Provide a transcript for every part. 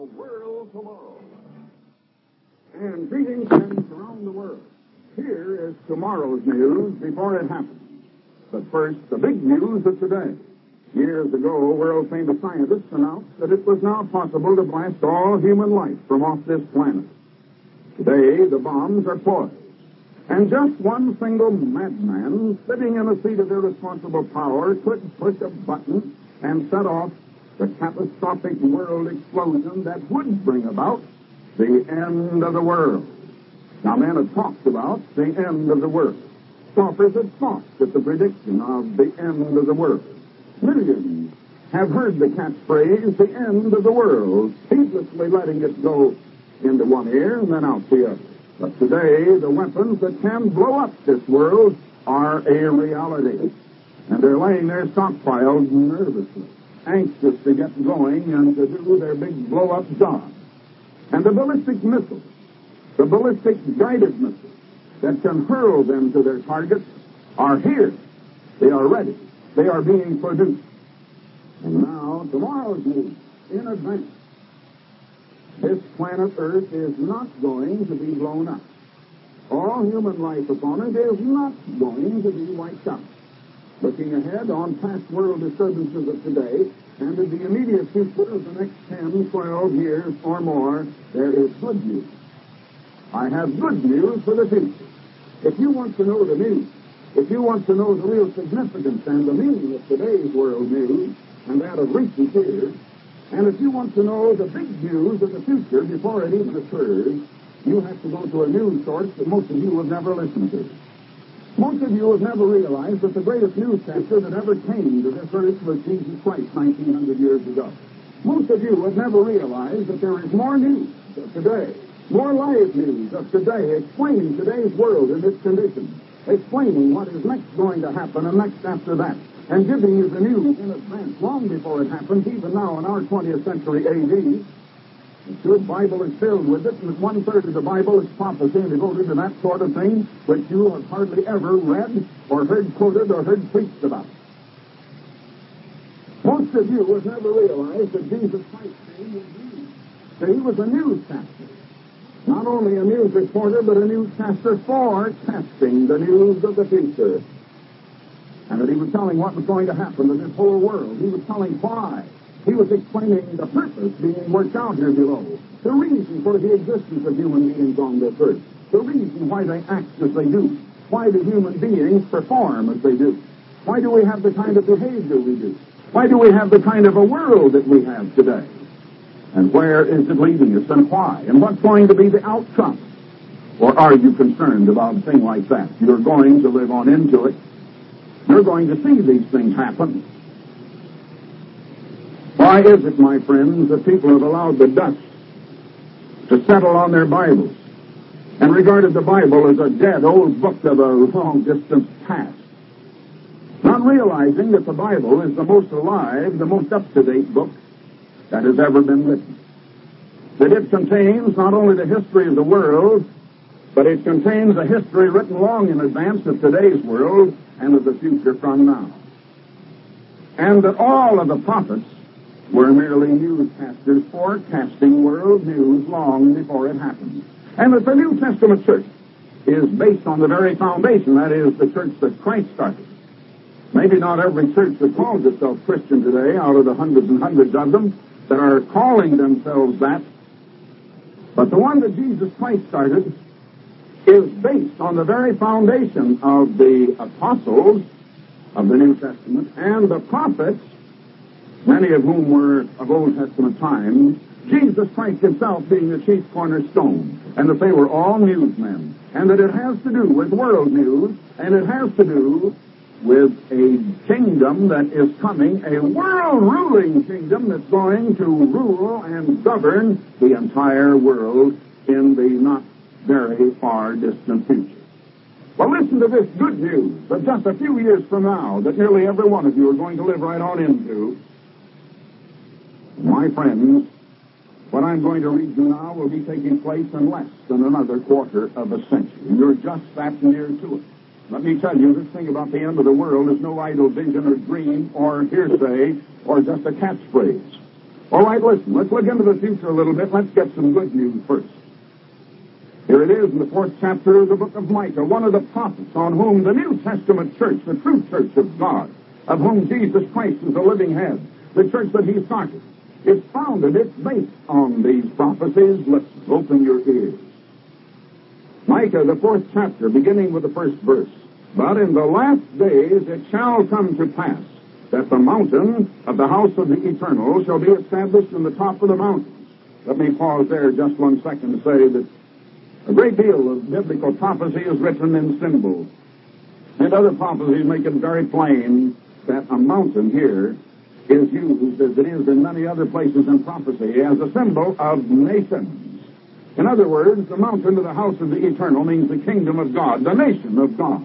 World Tomorrow. And greetings, friends around the world. Here is tomorrow's news before it happens. But first, the big news of today. Years ago, world-famous scientists announced that it was now possible to blast all human life from off this planet. Today, the bombs are poised. And just one single madman sitting in a seat of irresponsible power could push a button and set off the catastrophic world explosion that would bring about the end of the world. Now, men have talked about the end of the world. Scoffers have scoffed at the prediction of the end of the world. Millions have heard the catchphrase, the end of the world, heedlessly letting it go into one ear and then out the other. But today, the weapons that can blow up this world are a reality. And they're laying their stockpiles nervously, anxious to get going and to do their big blow-up job. And the ballistic missiles, the ballistic guided missiles that can hurl them to their targets are here. They are ready. They are being produced. And now, tomorrow's news in advance. This planet Earth is not going to be blown up. All human life upon it is not going to be wiped out. Looking ahead on past world disturbances of today and in the immediate future of the next 10, 12 years or more, there is good news. I have good news for the future. If you want to know the news, if you want to know the real significance and the meaning of today's world news and that of recent years, and if you want to know the big news of the future before it even occurs, you have to go to a news source that most of you have never listened to. Most of you have never realized that the greatest newscaster that ever came to this earth was Jesus Christ 1,900 years ago. Most of you have never realized that there is more news of today, more live news of today, explaining today's world and its conditions, explaining what is next going to happen and next after that, and giving you the news in advance, long before it happens, even now in our 20th century A.D. The good Bible is filled with it, and 1/3 of the Bible is prophecy and devoted to that sort of thing, which you have hardly ever read or heard quoted or heard preached about. Most of you have never realized that Jesus Christ came with news. That he was a newscaster. Not only a news reporter, but a newscaster forecasting the news of the future. And that he was telling what was going to happen to this whole world. He was telling why. He was explaining the purpose being worked out here below, the reason for the existence of human beings on this earth, the reason why they act as they do, why do human beings perform as they do, why do we have the kind of behavior we do, why do we have the kind of a world that we have today, and where is it leading us and why, and what's going to be the outcome. Or are you concerned about a thing like that? You're going to live on into it. You're going to see these things happen. Why is it, my friends, that people have allowed the dust to settle on their Bibles and regarded the Bible as a dead old book of a long-distance past, not realizing that the Bible is the most alive, the most up-to-date book that has ever been written? That it contains not only the history of the world, but it contains a history written long in advance of today's world and of the future from now. And that all of the prophets were merely newscasters forecasting world news long before it happened. And that the New Testament church is based on the very foundation, that is, the church that Christ started. Maybe not every church that calls itself Christian today, out of the hundreds and hundreds of them that are calling themselves that, but the one that Jesus Christ started is based on the very foundation of the apostles of the New Testament and the prophets, many of whom were of Old Testament times, Jesus Christ himself being the chief cornerstone, and that they were all newsmen, and that it has to do with world news, and it has to do with a kingdom that is coming, a world-ruling kingdom that's going to rule and govern the entire world in the not very far distant future. Well, listen to this good news that just a few years from now, that nearly every one of you are going to live right on into. My friends, what I'm going to read you now will be taking place in less than another quarter of a century. You're just that near to it. Let me tell you, this thing about the end of the world is no idle vision or dream or hearsay or just a catchphrase. All right, listen, let's look into the future a little bit. Let's get some good news first. Here it is in the 4th chapter of the book of Micah, one of the prophets on whom the New Testament church, the true church of God, of whom Jesus Christ is the living head, the church that he started, is founded. It's based on these prophecies. Listen, open your ears. Micah, the 4th chapter, beginning with the 1st verse. But in the last days it shall come to pass that the mountain of the house of the Eternal shall be established in the top of the mountains. Let me pause there just 1 second to say that a great deal of biblical prophecy is written in symbols. And other prophecies make it very plain that a mountain here is used, as it is in many other places in prophecy, as a symbol of nations. In other words, the mountain of the house of the Eternal means the kingdom of God, the nation of God.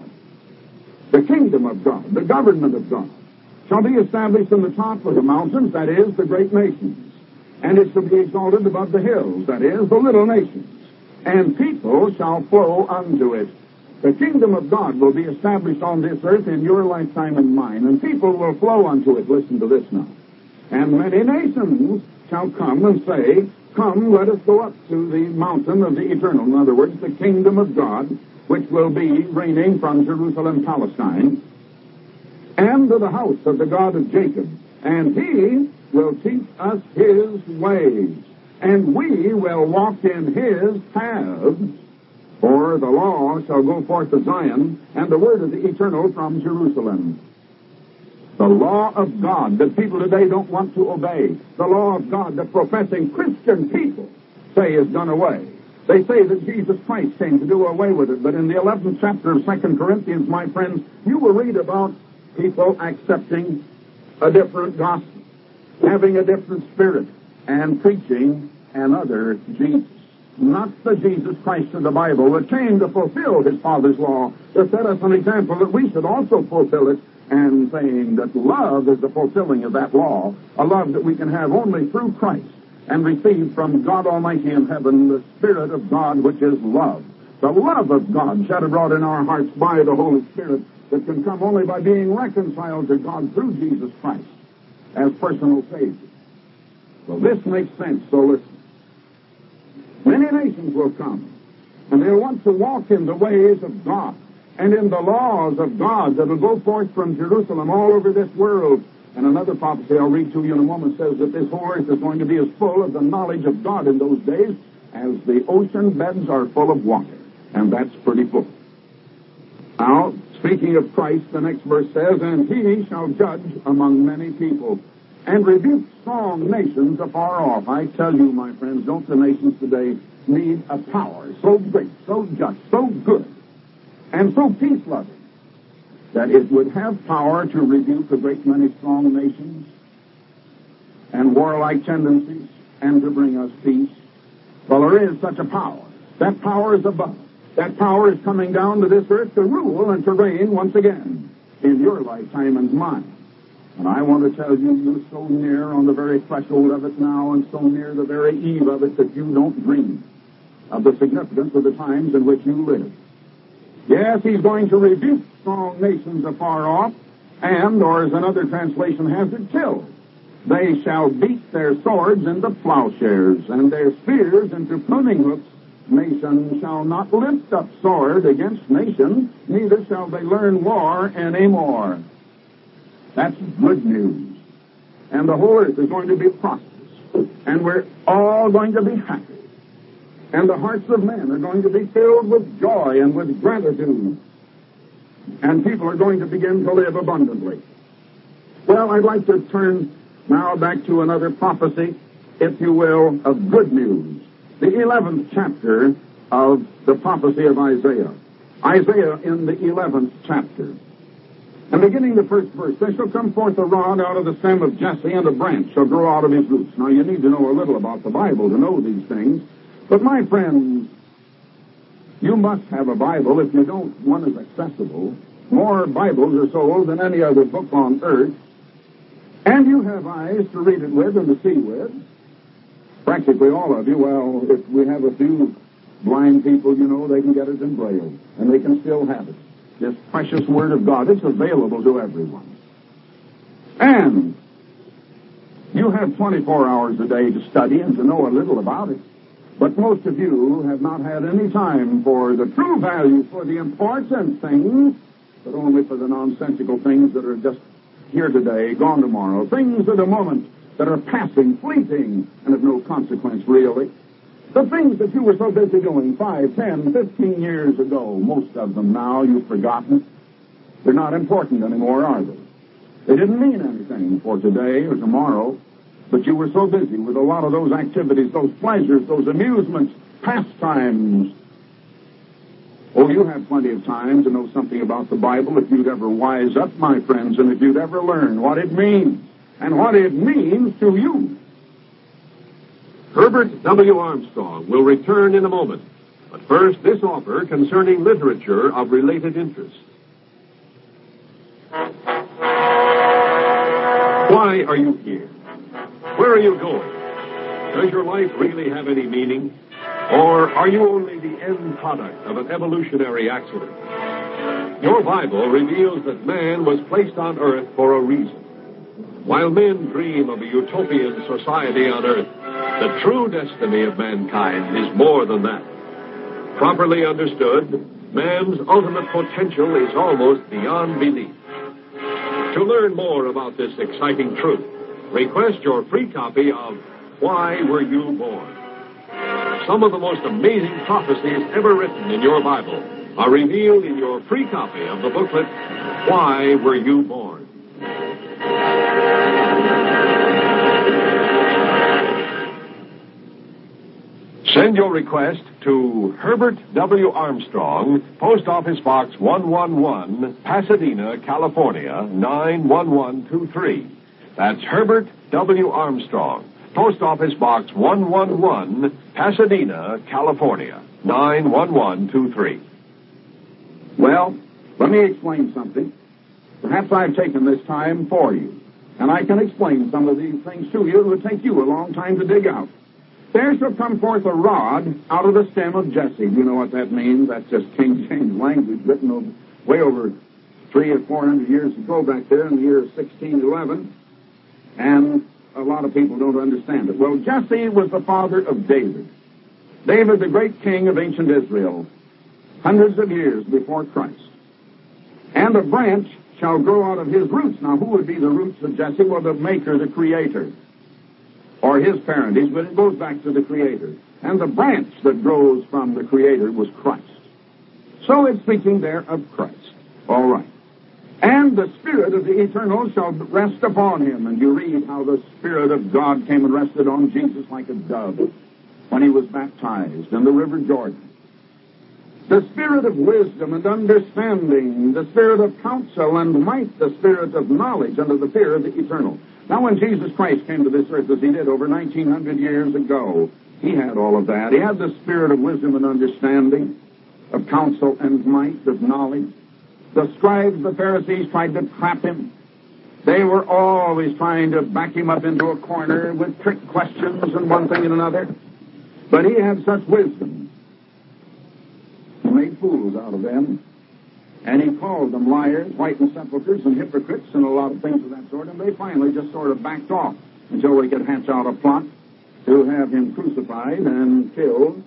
The kingdom of God, the government of God, shall be established in the top of the mountains, that is, the great nations. And it shall be exalted above the hills, that is, the little nations. And people shall flow unto it. The kingdom of God will be established on this earth in your lifetime and mine, and people will flow unto it. Listen to this now. And many nations shall come and say, come, let us go up to the mountain of the Eternal. In other words, the kingdom of God, which will be reigning from Jerusalem, Palestine, and to the house of the God of Jacob. And he will teach us his ways, and we will walk in his paths. For the law shall go forth to Zion, and the word of the Eternal from Jerusalem. The law of God that people today don't want to obey. The law of God that professing Christian people say is done away. They say that Jesus Christ came to do away with it. But in the 11th chapter of 2 Corinthians, my friends, you will read about people accepting a different gospel, having a different spirit, and preaching another Jesus. Not the Jesus Christ of the Bible that came to fulfill his Father's law, to set us an example that we should also fulfill it, and saying that love is the fulfilling of that law, a love that we can have only through Christ, and receive from God Almighty in heaven the Spirit of God, which is love. The love of God shed abroad in our hearts by the Holy Spirit, that can come only by being reconciled to God through Jesus Christ as personal Savior. Well, this makes sense, so listen. Many nations will come, and they'll want to walk in the ways of God and in the laws of God that will go forth from Jerusalem all over this world. And another prophecy I'll read to you in a moment says that this whole earth is going to be as full of the knowledge of God in those days as the ocean beds are full of water. And that's pretty full. Now, speaking of Christ, the next verse says, and he shall judge among many people, and rebuke strong nations afar off. I tell you, my friends, don't the nations today need a power so great, so just, so good, and so peace-loving, that it would have power to rebuke a great many strong nations and warlike tendencies, and to bring us peace? Well, there is such a power. That power is above. That power is coming down to this earth to rule and to reign once again in your lifetime and mine. And I want to tell you, you're so near on the very threshold of it now, and so near the very eve of it, that you don't dream of the significance of the times in which you live. Yes, he's going to rebuke strong nations afar off, and, or as another translation has it, kill. They shall beat their swords into plowshares, and their spears into pruning hooks. Nation shall not lift up sword against nation, neither shall they learn war any more. That's good news. And the whole earth is going to be prosperous, and we're all going to be happy. And the hearts of men are going to be filled with joy and with gratitude. And people are going to begin to live abundantly. Well, I'd like to turn now back to another prophecy, if you will, of good news. The 11th chapter of the prophecy of Isaiah. Isaiah in the 11th chapter. And beginning the first verse, there shall come forth a rod out of the stem of Jesse, and a branch shall grow out of his roots. Now, you need to know a little about the Bible to know these things. But, my friends, you must have a Bible. If you don't, one is accessible. More Bibles are sold than any other book on earth. And you have eyes to read it with and to see with. Practically all of you. Well, if we have a few blind people, you know, they can get it in Braille, and they can still have it. This precious Word of God, it's available to everyone. And You have 24 hours a day to study and to know a little about it. But most of you have not had any time for the true values, for the important things, but only for the nonsensical things that are just here today, gone tomorrow. Things of the moment that are passing, fleeting, and of no consequence, really. The things that you were so busy doing 5, 10, 15 years ago, most of them now you've forgotten. They're not important anymore, are they? They didn't mean anything for today or tomorrow, but you were so busy with a lot of those activities, those pleasures, those amusements, pastimes. Oh, you have plenty of time to know something about the Bible if you'd ever wise up, my friends, and if you'd ever learn what it means and what it means to you. Herbert W. Armstrong will return in a moment. But first, this offer concerning literature of related interest. Why are you here? Where are you going? Does your life really have any meaning? Or are you only the end product of an evolutionary accident? Your Bible reveals that man was placed on earth for a reason. While men dream of a utopian society on earth, the true destiny of mankind is more than that. Properly understood, man's ultimate potential is almost beyond belief. To learn more about this exciting truth, request your free copy of Why Were You Born? Some of the most amazing prophecies ever written in your Bible are revealed in your free copy of the booklet, Why Were You Born? Send your request to Herbert W. Armstrong, Post Office Box 111, Pasadena, California, 91123. That's Herbert W. Armstrong, Post Office Box 111, Pasadena, California, 91123. Well, let me explain something. Perhaps I've taken this time for you, and I can explain some of these things to you. It would take you a long time to dig out. There shall come forth a rod out of the stem of Jesse. Do you know what that means? That's just King James language written way over 300 or 400 years ago back there in the year 1611. And a lot of people don't understand it. Well, Jesse was the father of David. David, the great king of ancient Israel, hundreds of years before Christ. And a branch shall grow out of his roots. Now, who would be the roots of Jesse? Well, the maker, the creator, or his parentage, but it goes back to the Creator. And the branch that grows from the Creator was Christ. So it's speaking there of Christ. All right. And the Spirit of the Eternal shall rest upon him. And you read how the Spirit of God came and rested on Jesus like a dove when he was baptized in the River Jordan. The Spirit of wisdom and understanding, the Spirit of counsel and might, the Spirit of knowledge under the fear of the Eternal. Now, when Jesus Christ came to this earth, as he did over 1900 years ago, he had all of that. He had the Spirit of wisdom and understanding, of counsel and might, of knowledge. The scribes, the Pharisees, tried to trap him. They were always trying to back him up into a corner with trick questions and one thing and another. But he had such wisdom. He made fools out of them. And he called them liars, whitened sepulchres, and hypocrites, and a lot of things of that sort. And they finally just sort of backed off until they could hatch out a plot to have him crucified and killed.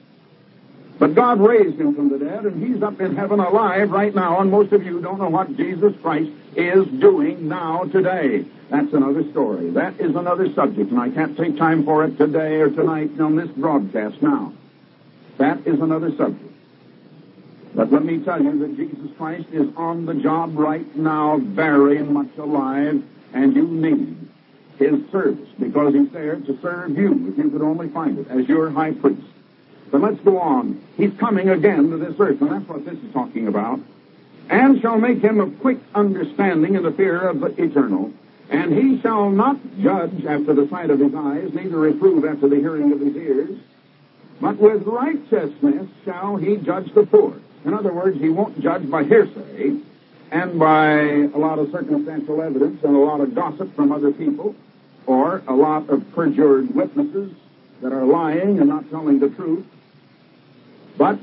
But God raised him from the dead, and he's up in heaven alive right now. And most of you don't know what Jesus Christ is doing now today. That's another story. That is another subject, and I can't take time for it today or tonight on this broadcast now. That is another subject. But let me tell you that Jesus Christ is on the job right now, very much alive, and you need his service, because he's there to serve you, if you could only find it, as your high priest. But let's go on. He's coming again to this earth, and that's what this is talking about. And shall make him of quick understanding in the fear of the eternal. And he shall not judge after the sight of his eyes, neither reprove after the hearing of his ears. But with righteousness shall he judge the poor. In other words, he won't judge by hearsay and by a lot of circumstantial evidence and a lot of gossip from other people or a lot of perjured witnesses that are lying and not telling the truth. But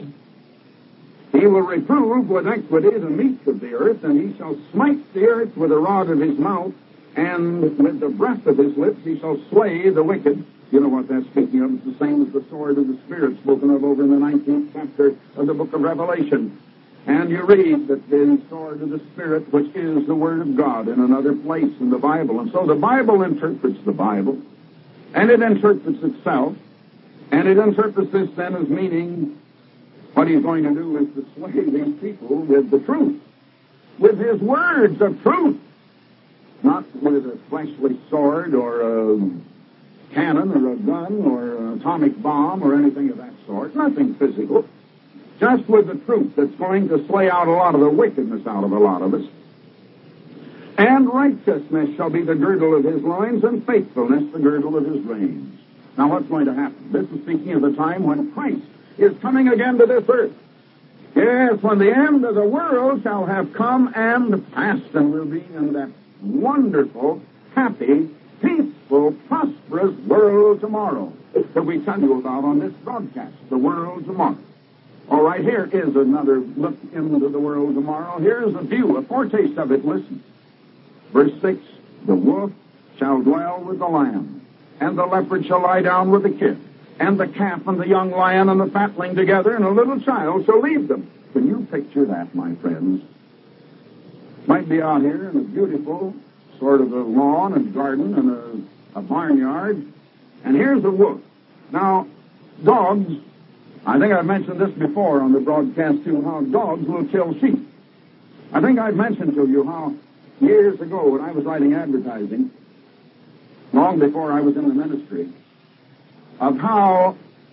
he will reprove with equity the meek of the earth, and he shall smite the earth with the rod of his mouth, And with the breath of his lips he shall slay the wicked. You know what that's speaking of. It's the same as the sword of the Spirit spoken of over in the 19th chapter of the book of Revelation. And you read that the sword of the Spirit, which is the Word of God, in another place in the Bible. And so the Bible interprets the Bible, and it interprets itself, and it interprets this then as meaning what he's going to do is to slay these people with the truth, with his words of truth, not with a fleshly sword or a cannon or a gun or an atomic bomb or anything of that sort, nothing physical. Just with the truth that's going to slay out a lot of the wickedness out of a lot of us. And righteousness shall be the girdle of his loins, and faithfulness the girdle of his reins. Now what's going to happen? This is speaking of the time when Christ is coming again to this earth. Yes, when the end of the world shall have come and passed, and we'll be in that wonderful, happy, peaceful, prosperous world tomorrow that we tell you about on this broadcast, the world tomorrow. All right, here is another look into the world tomorrow. Here's a view, a foretaste of it. Listen. Verse 6, the wolf shall dwell with the lamb, and the leopard shall lie down with the kid, and the calf and the young lion and the fatling together, and a little child shall lead them. Can you picture that, my friends? Might be out here in a beautiful sort of a lawn and garden and a barnyard, and here's a wolf. Now, dogs, I think I've mentioned this before on the broadcast too, how dogs will kill sheep. I think I've mentioned to you how years ago when I was writing advertising, long before I was in the ministry, of how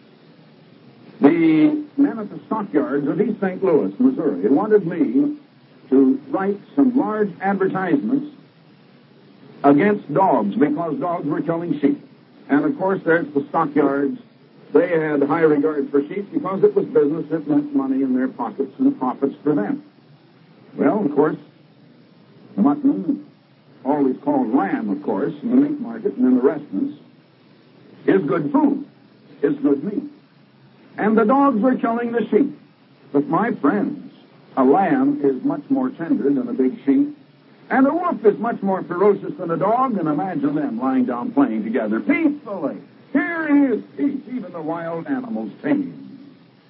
the men at the stockyards of East St. Louis, Missouri, wanted me to write some large advertisements against dogs because dogs were killing sheep. And of course there's the stockyards. They had high regard for sheep because it was business. It meant money in their pockets and profits for them. Well, of course, mutton, always called lamb, of course, in the meat market and in the restaurants, is good food. It's good meat. And the dogs were killing the sheep. But my friends, a lamb is much more tender than a big sheep. And a wolf is much more ferocious than a dog, and imagine them lying down playing together peacefully. Here is peace, even the wild animals tame.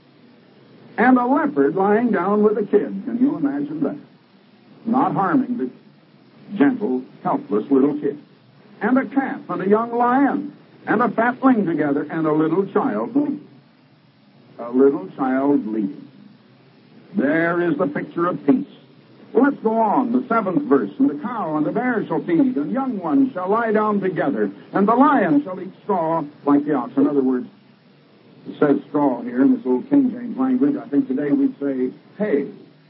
And a leopard lying down with a kid. Can you imagine that? Not harming the gentle, helpless little kid. And a calf and a young lion and a fatling together and a little child leading. A little child leading. There is the picture of peace. Let's go on, the 7th verse. And the cow and the bear shall feed, and young ones shall lie down together, and the lion shall eat straw like the ox. In other words, it says straw here in this old King James language. I think today we'd say hay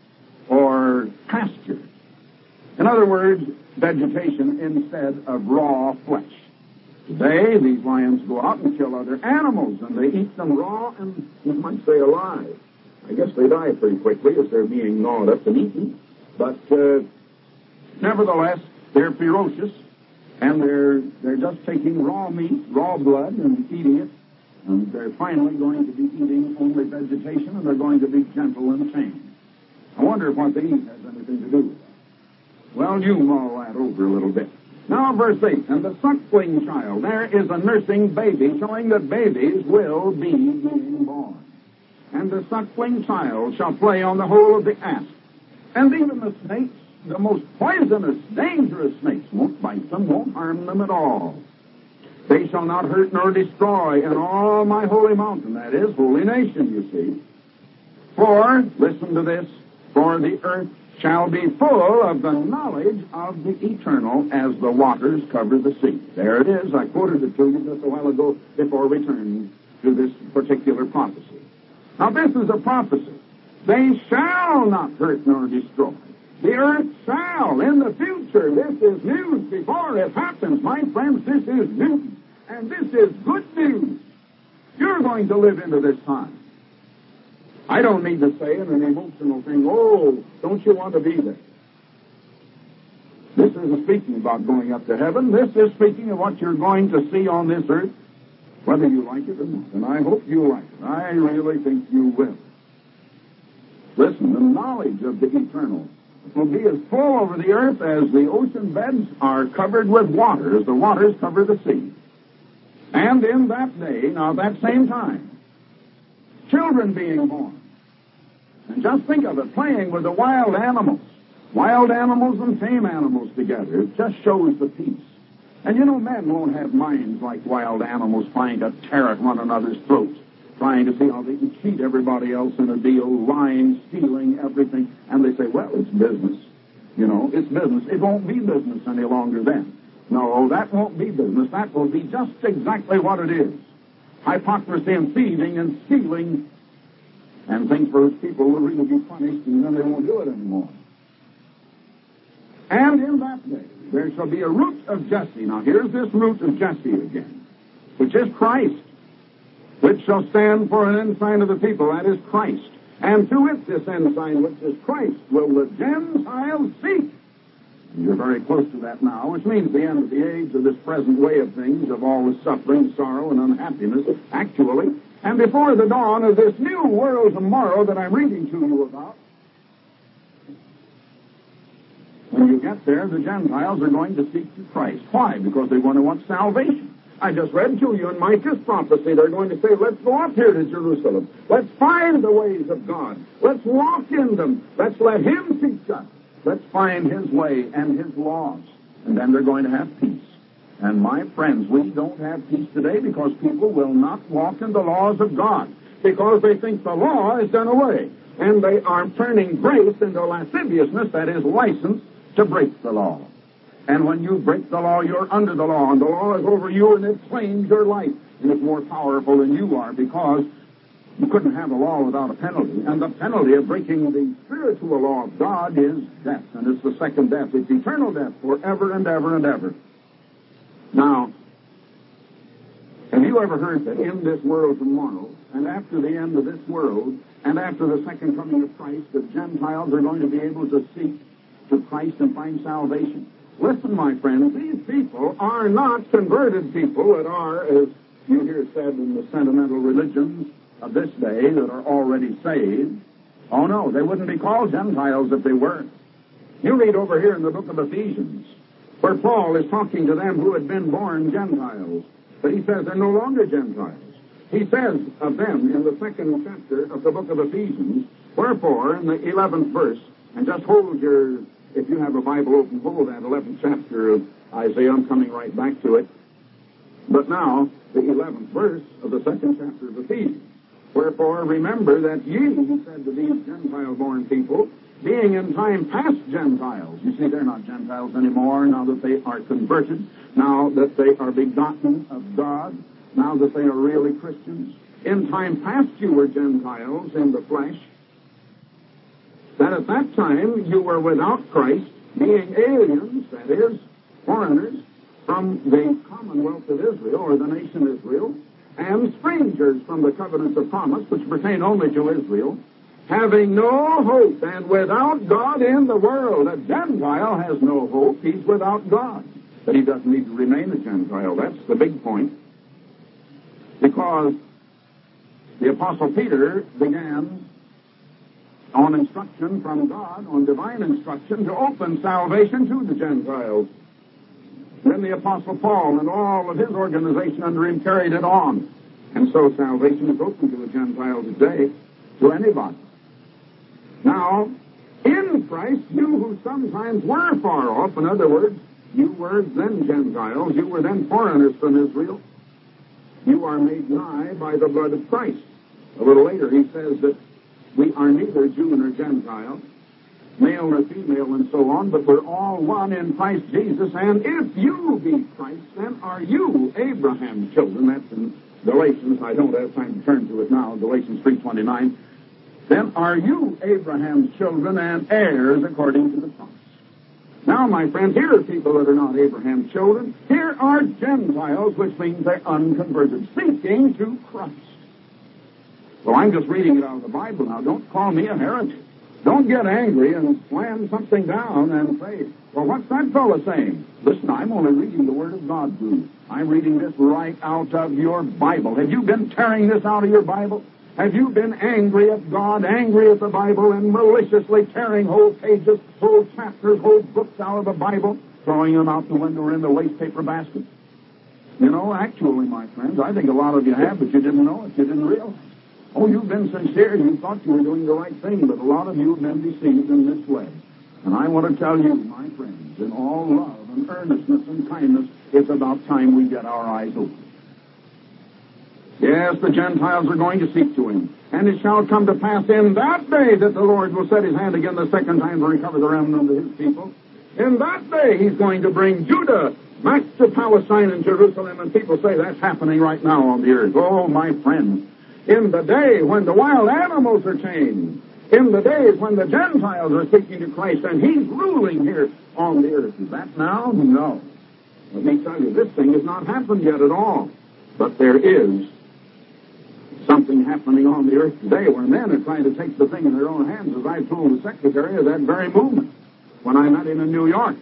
or pasture. In other words, vegetation instead of raw flesh. Today, these lions go out and kill other animals, and they eat them raw and, you might say, alive. I guess they die pretty quickly as they're being gnawed up and eaten. But nevertheless, they're ferocious, and they're just taking raw meat, raw blood, and eating it. And they're finally going to be eating only vegetation, and they're going to be gentle and tame. I wonder if what they eat has anything to do with that. Well, you mull that over a little bit. Now, verse 8, and the suckling child, there is a nursing baby, showing that babies will be being born. And the suckling child shall play on the hole of the asp. And even the snakes, the most poisonous, dangerous snakes, won't bite them, won't harm them at all. They shall not hurt nor destroy in all my holy mountain, that is, holy nation, you see. For, listen to this, for the earth shall be full of the knowledge of the eternal as the waters cover the sea. There it is. I quoted it to you just a while ago before we turned to this particular prophecy. Now, this is a prophecy. They shall not hurt nor destroy. The earth shall in the future. This is news before it happens. My friends, this is news. And this is good news. You're going to live into this time. I don't need to say in an emotional thing, oh, don't you want to be there? This isn't speaking about going up to heaven. This is speaking of what you're going to see on this earth, whether you like it or not. And I hope you like it. I really think you will. Listen, the knowledge of the eternal It will be as full over the earth as the ocean beds are covered with water, as the waters cover the sea. And in that day, now that same time, children being born. And just think of it, playing with the wild animals and tame animals together. It just shows the peace. And you know, men won't have minds like wild animals trying to tear at one another's throats, trying to see how they can cheat everybody else in a deal, lying, stealing, everything. And they say, well, it's business. You know, it's business. It won't be business any longer then. No, that won't be business. That will be just exactly what it is. Hypocrisy and thieving and stealing and things for which people will really be punished, and then they won't do it anymore. And in that day, there shall be a root of Jesse. Now, here's this root of Jesse again, which is Christ, which shall stand for an ensign of the people, that is Christ. And to it, this ensign, which is Christ, will the Gentiles seek. And you're very close to that now, which means the end of the age, of this present way of things, of all the suffering, sorrow, and unhappiness, actually. And before the dawn of this new world tomorrow that I'm reading to you about, when you get there, the Gentiles are going to seek to Christ. Why? Because they're going to want salvation. I just read to you in Micah's prophecy, they're going to say, let's go up here to Jerusalem. Let's find the ways of God. Let's walk in them. Let's let Him teach us. Let's find His way and His laws. And then they're going to have peace. And my friends, we don't have peace today because people will not walk in the laws of God, because they think the law is done away. And they are turning grace into lasciviousness, that is license, to break the law. And when you break the law, you're under the law, and the law is over you, and it claims your life. And it's more powerful than you are, because you couldn't have a law without a penalty. And the penalty of breaking the spiritual law of God is death. And it's the second death. It's eternal death forever and ever and ever. Now, have you ever heard that in this world tomorrow, and after the end of this world, and after the second coming of Christ, the Gentiles are going to be able to seek to Christ and find salvation? Listen, my friends, these people are not converted people that are, as you hear said in the sentimental religions of this day, that are already saved. Oh, no, they wouldn't be called Gentiles if they weren't. You read over here in the book of Ephesians, where Paul is talking to them who had been born Gentiles. But he says they're no longer Gentiles. He says of them in the second chapter of the book of Ephesians, wherefore, in the 11th verse, and just hold your, if you have a Bible open, hold that 11th chapter of Isaiah. I'm coming right back to it. But now, the 11th verse of the second chapter of Ephesians. Wherefore, remember that ye, he said to these Gentile-born people, being in time past Gentiles. You see, they're not Gentiles anymore now that they are converted, now that they are begotten of God, now that they are really Christians. In time past you were Gentiles in the flesh, that at that time you were without Christ, being aliens, that is, foreigners, from the commonwealth of Israel, or the nation Israel, and strangers from the covenants of promise, which pertain only to Israel, having no hope and without God in the world. A Gentile has no hope. He's without God. But he doesn't need to remain a Gentile. That's the big point. Because the Apostle Peter began on instruction from God, on divine instruction, to open salvation to the Gentiles. Then the Apostle Paul and all of his organization under him carried it on. And so salvation is open to a Gentile today, to anybody. Now, in Christ, you who sometimes were far off, in other words, you were then Gentiles, you were then foreigners from Israel, you are made nigh by the blood of Christ. A little later he says that we are neither Jew nor Gentile, male nor female, and so on, but we're all one in Christ Jesus, and if you be Christ, then are you Abraham's children. That's in Galatians. I don't have time to turn to it now, Galatians 3:29. Then are you Abraham's children and heirs according to the promise. Now, my friends, here are people that are not Abraham's children. Here are Gentiles, which means they're unconverted, seeking to Christ. Well, I'm just reading it out of the Bible now. Don't call me a heretic. Don't get angry and slam something down and say, well, what's that fellow saying? Listen, I'm only reading the Word of God to you. I'm reading this right out of your Bible. Have you been tearing this out of your Bible? Have you been angry at God, angry at the Bible, and maliciously tearing whole pages, whole chapters, whole books out of the Bible, throwing them out the window or in the waste paper basket? You know, actually, my friends, I think a lot of you have, but you didn't know it. You didn't realize. Oh, you've been sincere. You thought you were doing the right thing, but a lot of you have been deceived and misled. And I want to tell you, my friends, in all love and earnestness and kindness, it's about time we get our eyes open. Yes, the Gentiles are going to seek to him. And it shall come to pass in that day that the Lord will set his hand again the second time to recover the remnant of his people. In that day, he's going to bring Judah back to Palestine and Jerusalem, and people say that's happening right now on the earth. Oh, my friends, in the day when the wild animals are chained, in the days when the Gentiles are seeking to Christ, and he's ruling here on the earth. Is that now? No. Let me tell you, this thing has not happened yet at all. But there is something happening on the earth today where men are trying to take the thing in their own hands, as I told the secretary of that very movement when I met him in New York.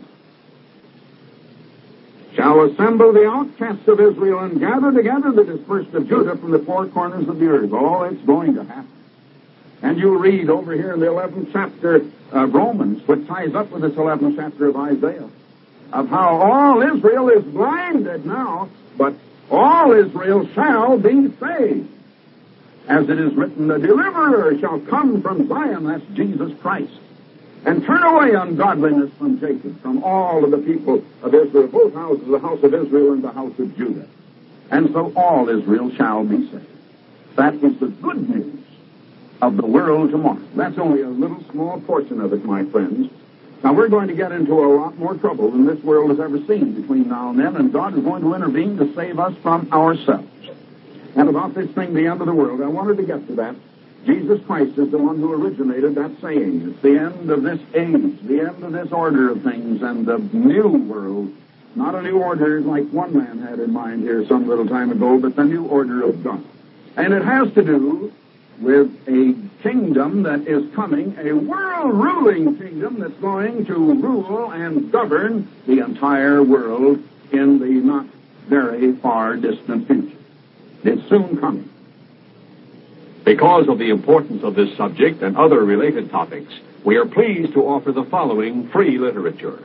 Shall assemble the outcasts of Israel and gather together the dispersed of Judah from the four corners of the earth. Oh, it's going to happen. And you'll read over here in the 11th chapter of Romans, which ties up with this 11th chapter of Isaiah, of how all Israel is blinded now, but all Israel shall be saved. As it is written, the deliverer shall come from Zion, that's Jesus Christ, and turn away ungodliness from Jacob, from all of the people of Israel, both houses, the house of Israel and the house of Judah. And so all Israel shall be saved. That is the good news of the world tomorrow. That's only a little small portion of it, my friends. Now, we're going to get into a lot more trouble than this world has ever seen between now and then, and God is going to intervene to save us from ourselves. And about this thing, the end of the world, I wanted to get to that. Jesus Christ is the one who originated that saying. It's the end of this age, the end of this order of things, and the new world. Not a new order like one man had in mind here some little time ago, but the new order of God. And it has to do with a kingdom that is coming, a world-ruling kingdom that's going to rule and govern the entire world in the not very far distant future. It's soon coming. Because of the importance of this subject and other related topics, we are pleased to offer the following free literature.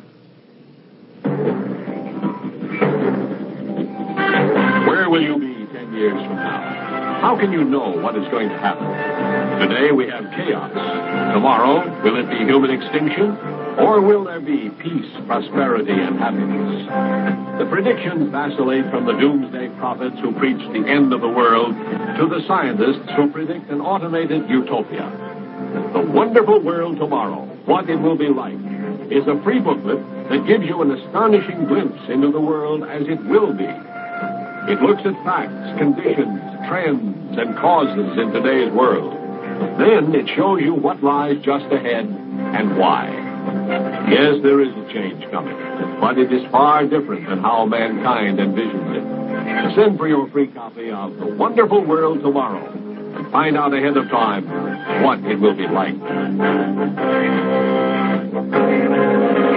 Where will you be 10 years from now? How can you know what is going to happen? Today we have chaos. Tomorrow, will it be human extinction? Or will there be peace, prosperity, and happiness? The predictions vacillate from the doomsday prophets who preach the end of the world to the scientists who predict an automated utopia. The Wonderful World Tomorrow, What It Will Be Like, is a free booklet that gives you an astonishing glimpse into the world as it will be. It looks at facts, conditions, trends, and causes in today's world. Then it shows you what lies just ahead and why. Yes, there is a change coming, but it is far different than how mankind envisions it. Send for your free copy of The Wonderful World Tomorrow and find out ahead of time what it will be like.